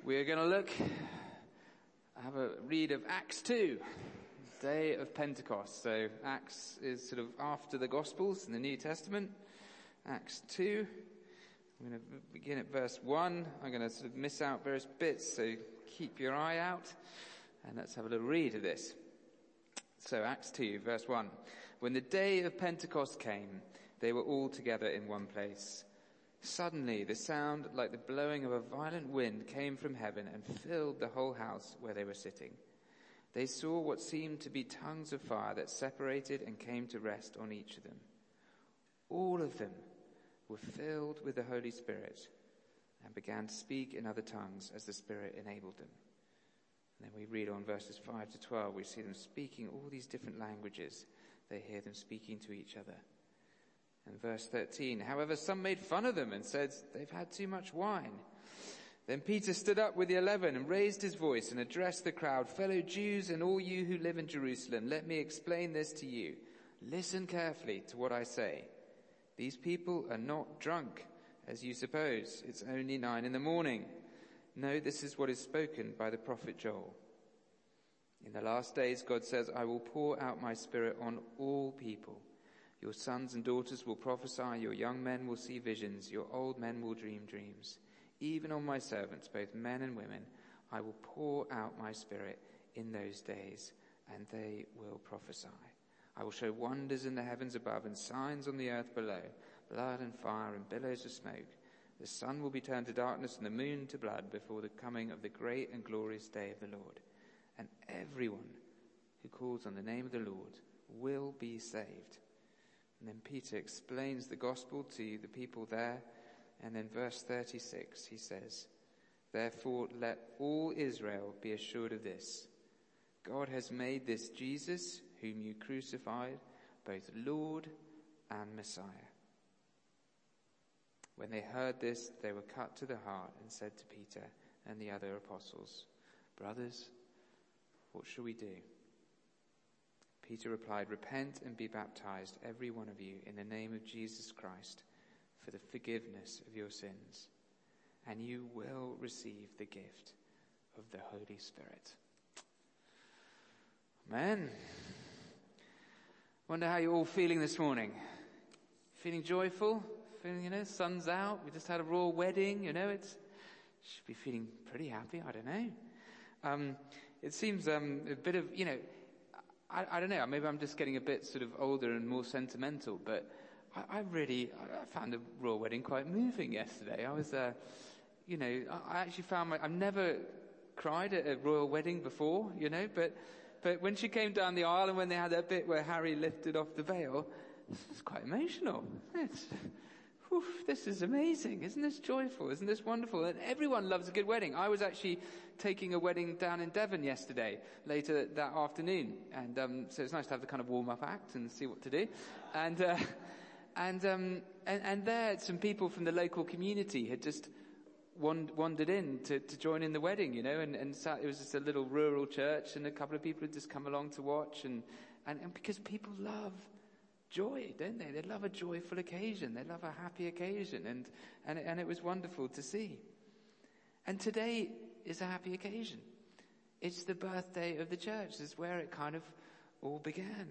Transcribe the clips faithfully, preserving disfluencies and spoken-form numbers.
We're going to look, have a read of Acts two, day of Pentecost. So Acts is sort of after the Gospels in the New Testament. Acts two, I'm going to begin at verse one. I'm going to sort of miss out various bits, so keep your eye out. And let's have a little read of this. So Acts two, verse one. When the day of Pentecost came, they were all together in one place. Suddenly, the sound like the blowing of a violent wind came from heaven and filled the whole house where they were sitting. They saw what seemed to be tongues of fire that separated and came to rest on each of them. All of them were filled with the Holy Spirit and began to speak in other tongues as the Spirit enabled them. And then we read on verses five to twelve, we see them speaking all these different languages. They hear them speaking to each other. And verse thirteen, however, some made fun of them and said, they've had too much wine. Then Peter stood up with the eleven and raised his voice and addressed the crowd, fellow Jews and all you who live in Jerusalem, let me explain this to you. Listen carefully to what I say. These people are not drunk, as you suppose. It's only nine in the morning. No, this is what is spoken by the prophet Joel. In the last days, God says, I will pour out my spirit on all people. Your sons and daughters will prophesy, your young men will see visions, your old men will dream dreams. Even on my servants, both men and women, I will pour out my spirit in those days, and they will prophesy. I will show wonders in the heavens above and signs on the earth below, blood and fire and billows of smoke. The sun will be turned to darkness and the moon to blood before the coming of the great and glorious day of the Lord. And everyone who calls on the name of the Lord will be saved. And then Peter explains the gospel to the people there. And then verse thirty-six, he says, therefore let all Israel be assured of this. God has made this Jesus, whom you crucified, both Lord and Messiah. When they heard this, they were cut to the heart and said to Peter and the other apostles, brothers, what shall we do? Peter replied, repent and be baptized, every one of you, in the name of Jesus Christ, for the forgiveness of your sins, and you will receive the gift of the Holy Spirit. Amen. Wonder how you're all feeling this morning. Feeling joyful? Feeling, you know, sun's out. We just had a royal wedding, you know, it's should be feeling pretty happy, I don't know. Um, it seems um, a bit of, you know, I, I don't know, maybe I'm just getting a bit sort of older and more sentimental, but I, I really, I found the royal wedding quite moving yesterday. I was, uh, you know, I, I actually found my, I've never cried at a royal wedding before, you know, but, but when she came down the aisle and when they had that bit where Harry lifted off the veil, this was quite emotional. It's, whew, this is amazing. Isn't this joyful? Isn't this wonderful? And everyone loves a good wedding. I was actually taking a wedding down in Devon yesterday, later that afternoon. And um, so it's nice to have the kind of warm-up act and see what to do. And uh, and, um, and and there, some people from the local community had just wand- wandered in to, to join in the wedding, you know. And, and sat, it was just a little rural church, and a couple of people had just come along to watch. And, and, and because people love joy, don't they? They love a joyful occasion. They love a happy occasion. And, and, and it was wonderful to see. And today is a happy occasion. It's the birthday of the church. It's where it kind of all began.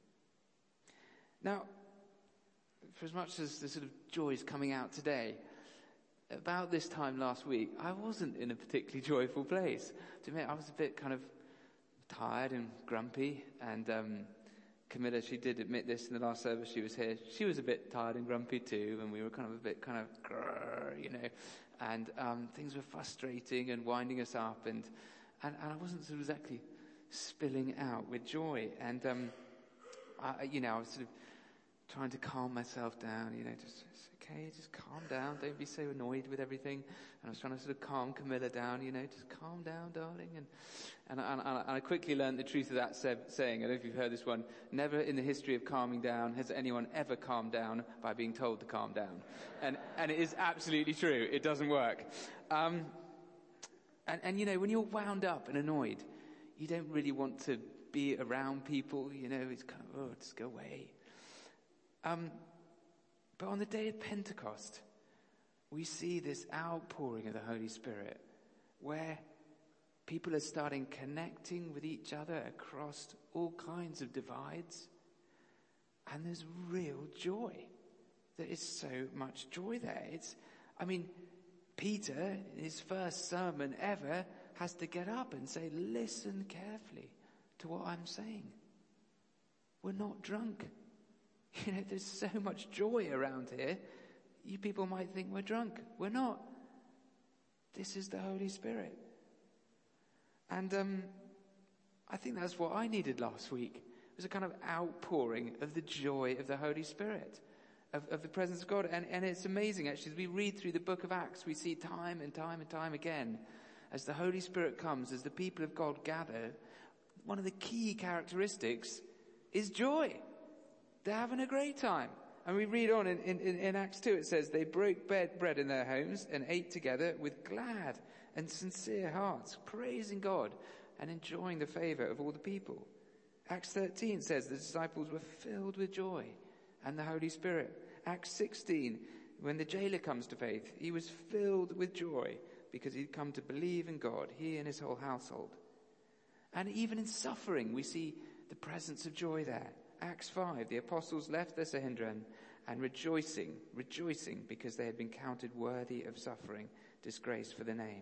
Now, for as much as the sort of joy is coming out today, about this time last week, I wasn't in a particularly joyful place. To admit, I was a bit kind of tired and grumpy, and um, Camilla, she did admit this in the last service she was here. She was a bit tired and grumpy too, and we were kind of a bit kind of, grrr, you know, and um, things were frustrating and winding us up, and and, and I wasn't sort of exactly spilling out with joy, and um, I, you know, I was sort of trying to calm myself down, you know, just, it's okay, just calm down, don't be so annoyed with everything. And I was trying to sort of calm Camilla down, you know, just calm down, darling. And and, and, and I quickly learned the truth of that saying. I don't know if you've heard this one. Never in the history of calming down has anyone ever calmed down by being told to calm down. And and it is absolutely true. It doesn't work. Um, and, and, you know, when you're wound up and annoyed, you don't really want to be around people, you know, it's kind of, oh, just go away. Um, but on the day of Pentecost, we see this outpouring of the Holy Spirit. where people are starting connecting with each other across all kinds of divides. And there's real joy. There is so much joy there. It's, I mean, Peter, in his first sermon ever, has to get up and say, listen carefully to what I'm saying. We're not drunk. You know, there's so much joy around here. You people might think we're drunk. We're not. This is the Holy Spirit. And um, I think that's what I needed last week. It was a kind of outpouring of the joy of the Holy Spirit, of, of the presence of God. And, and it's amazing, actually, as we read through the book of Acts, we see time and time and time again, as the Holy Spirit comes, as the people of God gather, one of the key characteristics is joy. They're having a great time. And we read on in, in, in Acts two, it says, they broke bread in their homes and ate together with glad and sincere hearts, praising God and enjoying the favor of all the people. Acts thirteen says the disciples were filled with joy and the Holy Spirit. Acts sixteen, when the jailer comes to faith, he was filled with joy because he'd come to believe in God, he and his whole household. And even in suffering, we see the presence of joy there. Acts five, the apostles left their Sanhedrin and rejoicing, rejoicing because they had been counted worthy of suffering, disgrace for the name.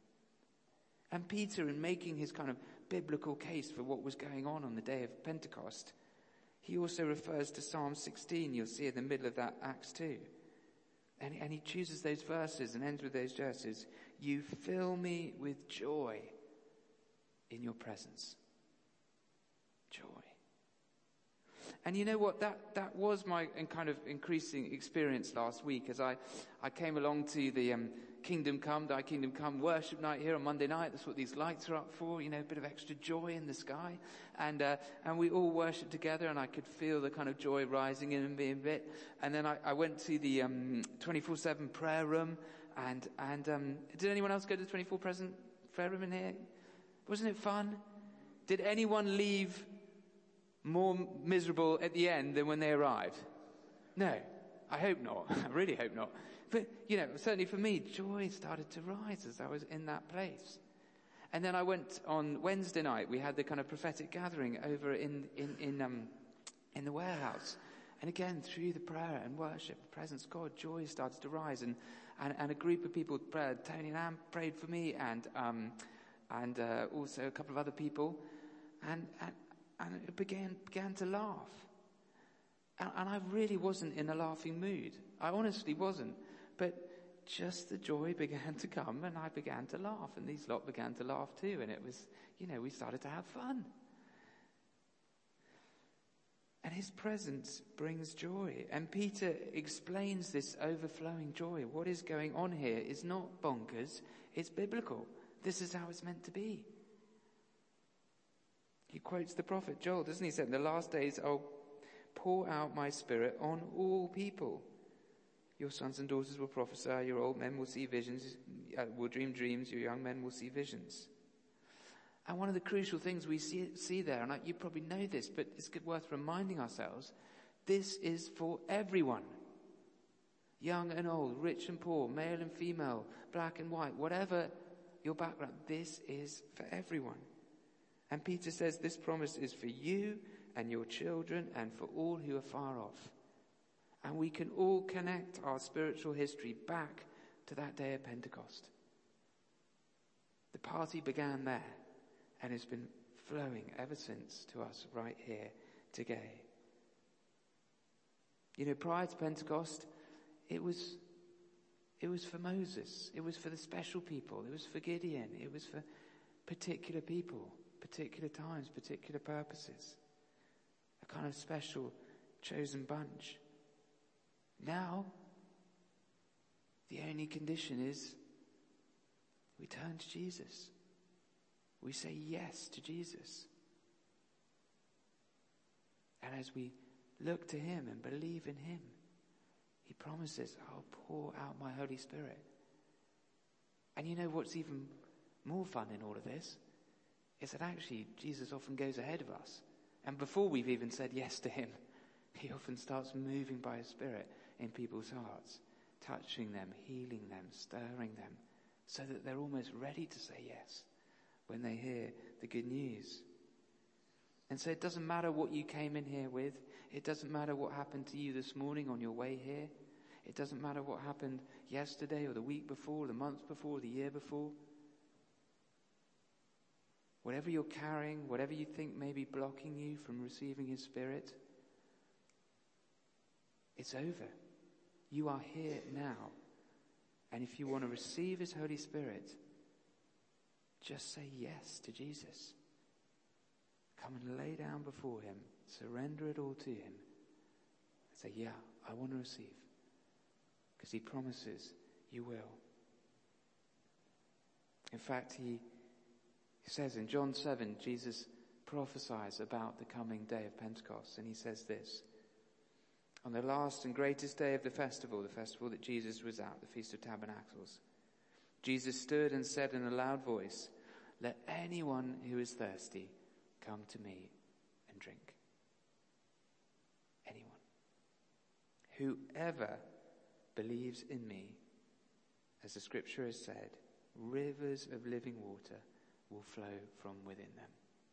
And Peter, in making his kind of biblical case for what was going on on the day of Pentecost, he also refers to Psalm sixteen, you'll see in the middle of that Acts two. And, and he chooses those verses and ends with those verses. You fill me with joy in your presence. Joy. And you know what? That, that was my kind of increasing experience last week as I, I came along to the um, Kingdom Come, Thy Kingdom Come worship night here on Monday night. That's what these lights are up for, you know, a bit of extra joy in the sky. And uh, and we all worshiped together, and I could feel the kind of joy rising in me a bit. And then I, I went to the um, twenty-four seven prayer room. And, and um, did anyone else go to the twenty-four seven prayer room in here? Wasn't it fun? Did anyone leave more miserable at the end than when they arrived? No, I hope not. I really hope not. But, you know, certainly for me, joy started to rise as I was in that place. And then I went on Wednesday night. We had the kind of prophetic gathering over in, in, in, um, in the warehouse. And again, through the prayer and worship, the presence of God, joy started to rise. And, and, and a group of people prayed. Tony and Anne prayed for me, and, um, and uh, also a couple of other people. And, and, and it began, began to laugh. And, and I really wasn't in a laughing mood. I honestly wasn't. But just the joy began to come, and I began to laugh, and these lot began to laugh too, and it was, you know, we started to have fun. And his presence brings joy. And Peter explains this overflowing joy. What is going on here is not bonkers, it's biblical. This is how it's meant to be. He quotes the prophet Joel, doesn't he? He said, in the last days I'll pour out my spirit on all people. Your sons and daughters will prophesy, your old men will see visions, uh, will dream dreams, your young men will see visions. And one of the crucial things we see, see there, and I, you probably know this, but it's good, worth reminding ourselves, this is for everyone. Young and old, rich and poor, male and female, black and white, whatever your background, this is for everyone. And Peter says this promise is for you and your children and for all who are far off. And we can all connect our spiritual history back to that day of Pentecost. The party began there and has been flowing ever since to us right here today. You know, prior to Pentecost, it was, it was for Moses. It was for the special people. It was for Gideon. It was for particular people, particular times, particular purposes. A kind of special chosen bunch. Now, the only condition is we turn to Jesus. We say yes to Jesus. And as we look to him and believe in him, he promises, I'll pour out my Holy Spirit. And you know what's even more fun in all of this? Is that actually Jesus often goes ahead of us. And before we've even said yes to him, he often starts moving by his Spirit in people's hearts, touching them, healing them, stirring them, so that they're almost ready to say yes when they hear the good news. And so it doesn't matter what you came in here with. It doesn't matter what happened to you this morning on your way here. It doesn't matter what happened yesterday or the week before, or the month before, or the year before. Whatever you're carrying, whatever you think may be blocking you from receiving his Spirit, it's over. You are here now. And if you want to receive his Holy Spirit, just say yes to Jesus. Come and lay down before him. Surrender it all to him. And say, yeah, I want to receive. Because he promises you will. In fact, he says in John seven, Jesus prophesies about the coming day of Pentecost. And he says this: on the last and greatest day of the festival, the festival that Jesus was at, the Feast of Tabernacles, Jesus stood and said in a loud voice, "Let anyone who is thirsty come to me and drink." Anyone. Whoever believes in me, as the scripture has said, rivers of living water will flow from within them.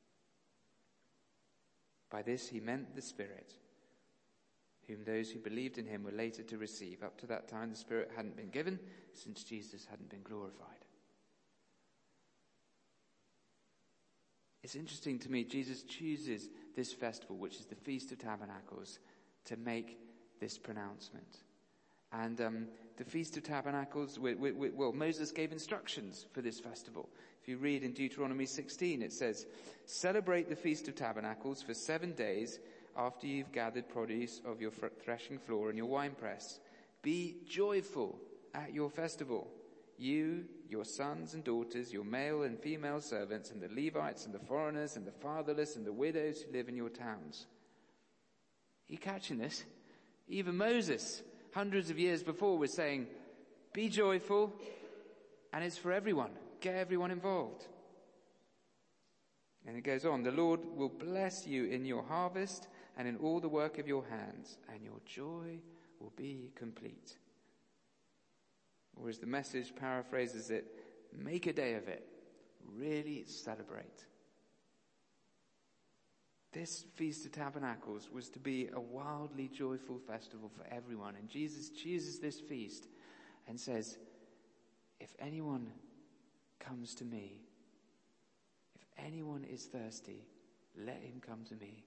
By this he meant the Spirit, whom those who believed in him were later to receive. Up to that time the Spirit hadn't been given, since Jesus hadn't been glorified. It's interesting to me, Jesus chooses this festival, which is the Feast of Tabernacles, to make this pronouncement. And um, the Feast of Tabernacles, we, we, we, well, Moses gave instructions for this festival. If you read in Deuteronomy sixteen, it says, "Celebrate the Feast of Tabernacles for seven days after you've gathered produce of your threshing floor and your winepress. Be joyful at your festival. You, your sons and daughters, your male and female servants, and the Levites and the foreigners and the fatherless and the widows who live in your towns." Are you catching this? Even Moses, hundreds of years before, was saying, be joyful, and it's for everyone. Get everyone involved. And it goes on, "The Lord will bless you in your harvest and in all the work of your hands, and your joy will be complete." Or as the Message paraphrases it, make a day of it. Really celebrate. This Feast of Tabernacles was to be a wildly joyful festival for everyone. And Jesus chooses this feast and says, if anyone comes to me, if anyone is thirsty, let him come to me.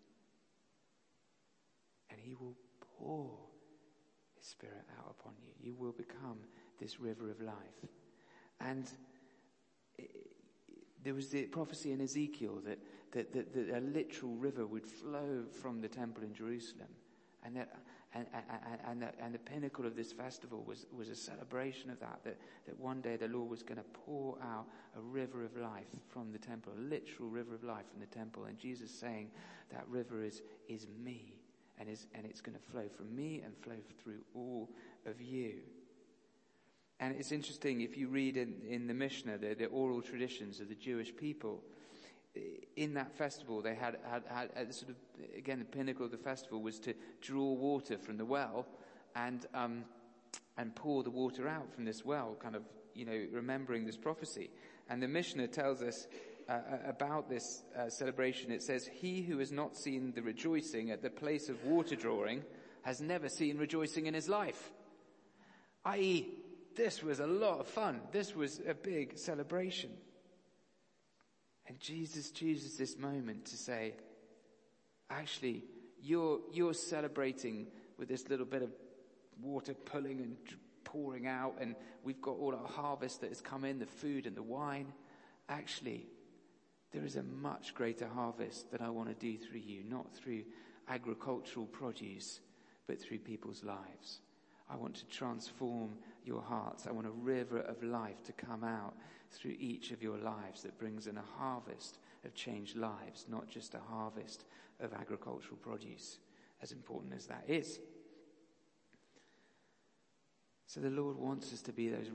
And he will pour his Spirit out upon you. You will become this river of life. And it, there was the prophecy in Ezekiel that, that, that, that a literal river would flow from the temple in Jerusalem. And that, and, and, and, the, and the pinnacle of this festival was, was a celebration of that, that, that one day the Lord was going to pour out a river of life from the temple, a literal river of life from the temple. And Jesus saying that river is, is me, and, is, and it's going to flow from me and flow through all of you. And it's interesting, if you read in, in the Mishnah, the, the oral traditions of the Jewish people, in that festival, they had, had, had, had sort of, again, the pinnacle of the festival was to draw water from the well and um, and pour the water out from this well, kind of, you know, remembering this prophecy. And the Mishnah tells us uh, about this uh, celebration. It says, "He who has not seen the rejoicing at the place of water drawing has never seen rejoicing in his life." that is, this was a lot of fun. This was a big celebration. And Jesus chooses this moment to say, actually, you're, you're celebrating with this little bit of water pulling and pouring out, and we've got all our harvest that has come in, the food and the wine. Actually, there is a much greater harvest that I want to do through you, not through agricultural produce, but through people's lives. I want to transform your hearts. I want a river of life to come out through each of your lives that brings in a harvest of changed lives, not just a harvest of agricultural produce, as important as that is. So the Lord wants us to be those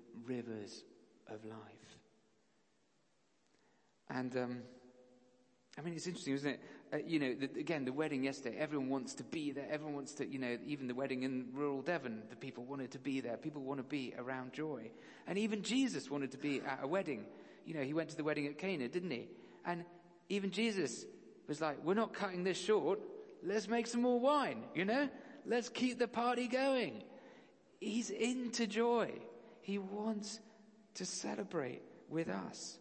rivers of life. And um, I mean, it's interesting, isn't it? Uh, you know, the, again, the wedding yesterday, everyone wants to be there. Everyone wants to, you know, even the wedding in rural Devon, the people wanted to be there. People want to be around joy. And even Jesus wanted to be at a wedding. You know, he went to the wedding at Cana, didn't he? And even Jesus was like, we're not cutting this short. Let's make some more wine, you know? Let's keep the party going. He's into joy. He wants to celebrate with us.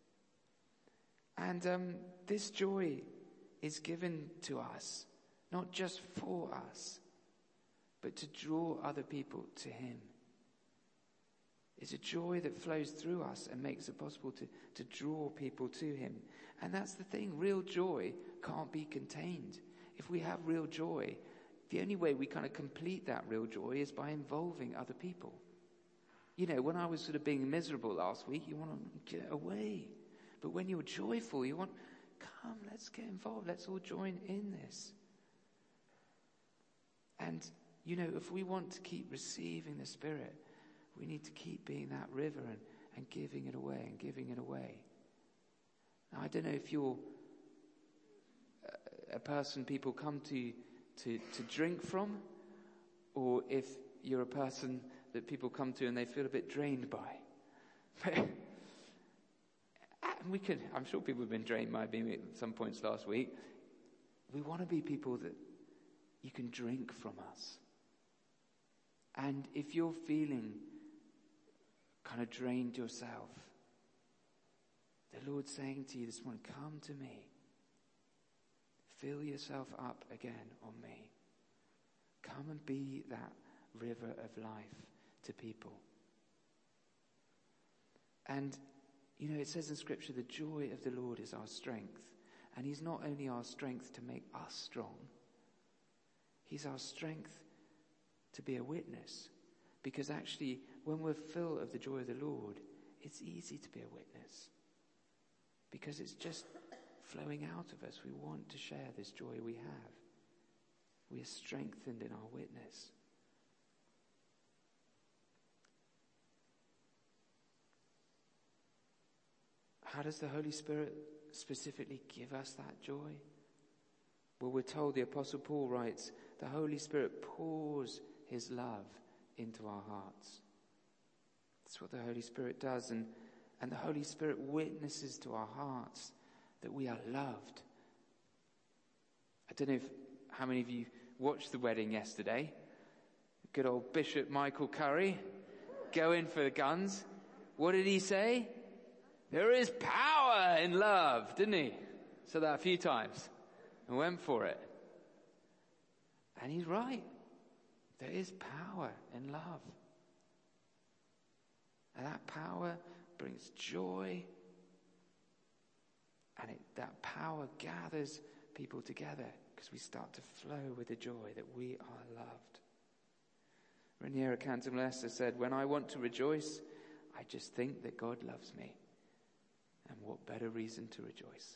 And um, this joy is given to us, not just for us, but to draw other people to him. It's a joy that flows through us and makes it possible to, to draw people to him. And that's the thing, real joy can't be contained. If we have real joy, the only way we kind of complete that real joy is by involving other people. You know, when I was sort of being miserable last week, you want to get away. But when you're joyful, you want, come, let's get involved. Let's all join in this. And, you know, if we want to keep receiving the Spirit, we need to keep being that river and, and giving it away and giving it away. Now, I don't know if you're a person people come to, to, to drink from, or if you're a person that people come to and they feel a bit drained by. And we could, I'm sure people have been drained by me at some points last week. We want to be people that you can drink from us. And if you're feeling kind of drained yourself, the Lord's saying to you this morning, come to me. Fill yourself up again on me. Come and be that river of life to people. And you know, it says in Scripture, the joy of the Lord is our strength. And he's not only our strength to make us strong, he's our strength to be a witness. Because actually, when we're full of the joy of the Lord, it's easy to be a witness. Because it's just flowing out of us. We want to share this joy we have. We are strengthened in our witness. How does the Holy Spirit specifically give us that joy? Well, we're told, the Apostle Paul writes, the Holy Spirit pours his love into our hearts. That's what the Holy Spirit does. And, and the Holy Spirit witnesses to our hearts that we are loved. I don't know if, how many of you watched the wedding yesterday. Good old Bishop Michael Curry going for the guns. What did he say? There is power in love, didn't he? Said that a few times and went for it. And he's right. There is power in love. And that power brings joy. And it, that power gathers people together because we start to flow with the joy that we are loved. Raniera Cantamilessa said, when I want to rejoice, I just think that God loves me. And what better reason to rejoice?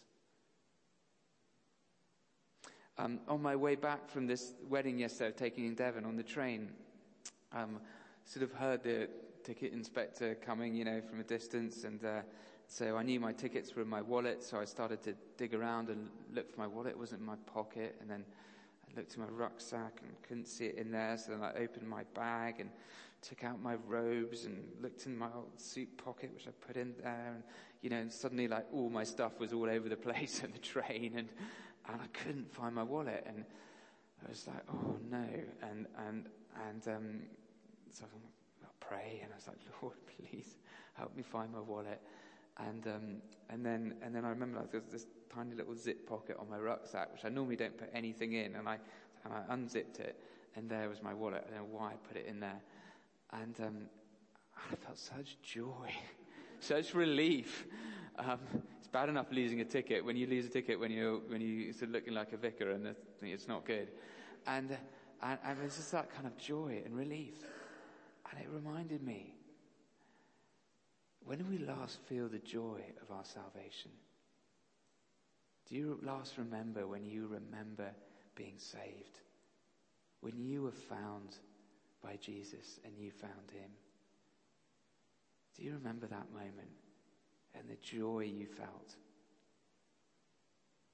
Um, on my way back from this wedding yesterday, taking in Devon on the train, um, sort of heard the ticket inspector coming, you know, from a distance, and uh, so I knew my tickets were in my wallet, so I started to dig around and look for my wallet. It wasn't in my pocket, and then I looked in my rucksack and couldn't see it in there, so then I opened my bag and took out my robes and looked in my old suit pocket, which I put in there, and you know, and suddenly like all my stuff was all over the place on the train, and and I couldn't find my wallet, and I was like, oh no, and and and um, so I pray, and I was like, Lord, please help me find my wallet, and um, and then and then I remember like there was this tiny little zip pocket on my rucksack, which I normally don't put anything in, and I and I unzipped it, and there was my wallet. I don't know why I put it in there. And um, I felt such joy, such relief. Um, it's bad enough losing a ticket. When you lose a ticket, when you're when you sort of looking like a vicar, and the, it's not good. And, uh, and and it was just that kind of joy and relief. And it reminded me, when did we last feel the joy of our salvation? Do you last remember when you remember being saved? When you were found by Jesus and you found him? Do you remember that moment and the joy you felt?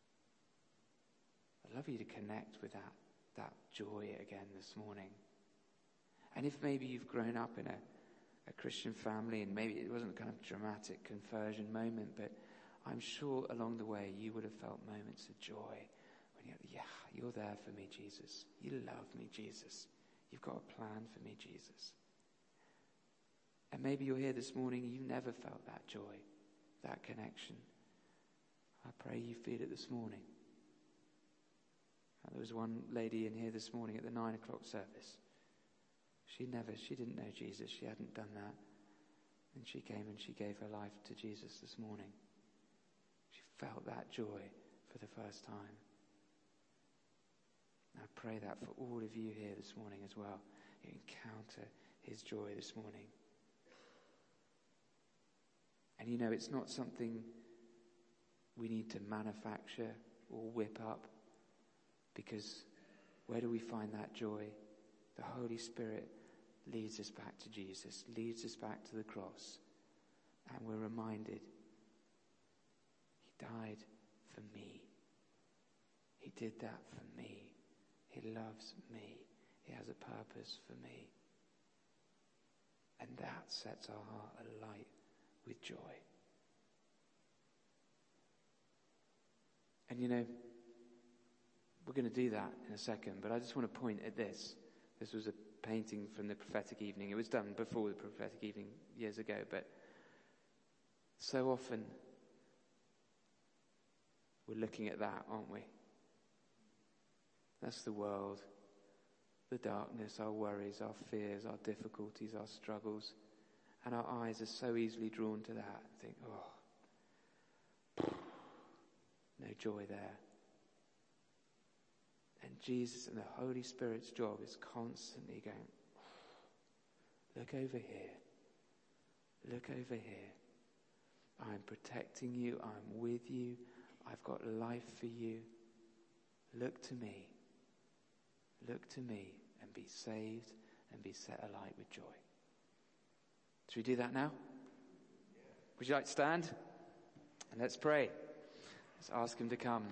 I'd love you to connect with that, that joy again this morning. And if maybe you've grown up in a, a Christian family and maybe it wasn't a kind of dramatic conversion moment, but I'm sure along the way you would have felt moments of joy when you're, yeah, you're there for me, Jesus. You love me, Jesus. You've got a plan for me, Jesus. And maybe you're here this morning and you never felt that joy, that connection. I pray you feel it this morning. And there was one lady in here this morning at the nine o'clock service. She never, she didn't know Jesus. She hadn't done that. And she came and she gave her life to Jesus this morning. She felt that joy for the first time. I pray that for all of you here this morning as well. You encounter his joy this morning. And you know, it's not something we need to manufacture or whip up, because where do we find that joy? The Holy Spirit leads us back to Jesus, leads us back to the cross, and we're reminded he died for me. He did that for me. He loves me. He has a purpose for me. And that sets our heart alight with joy. And you know, we're going to do that in a second, but I just want to point at this. This was a painting from the prophetic evening. It was done before the prophetic evening years ago, but so often we're looking at that, aren't we? That's the world, the darkness, our worries, our fears, our difficulties, our struggles. And our eyes are so easily drawn to that and think, oh, no joy there. And Jesus and the Holy Spirit's job is constantly going, look over here. Look over here. I'm protecting you. I'm with you. I've got life for you. Look to me. Look to me and be saved and be set alight with joy. Should we do that now? Would you like to stand? And let's pray. Let's ask him to come.